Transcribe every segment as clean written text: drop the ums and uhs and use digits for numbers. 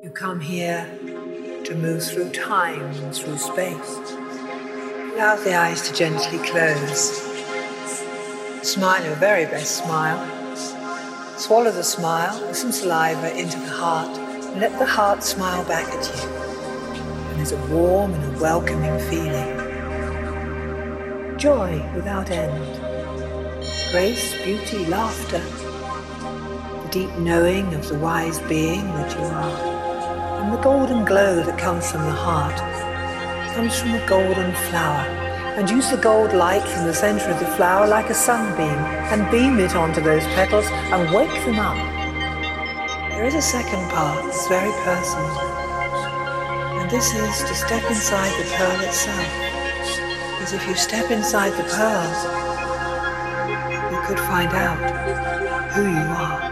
You come here to move through time and through space. Allow the eyes to gently close. Smile your very best smile. Swallow the smile with some saliva into the heart and let the heart smile back at you. And there's a warm and a welcoming feeling. Joy without end. Grace, beauty, laughter. The deep knowing of the wise being that you are. And the golden glow that comes from the heart comes from a golden flower. And use the gold light from the center of the flower like a sunbeam and beam it onto those petals and wake them up. There is a second part that's very personal. And this is to step inside the pearl itself. Because if you step inside the pearl, you could find out who you are.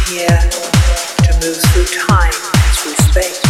here to move through time and through space.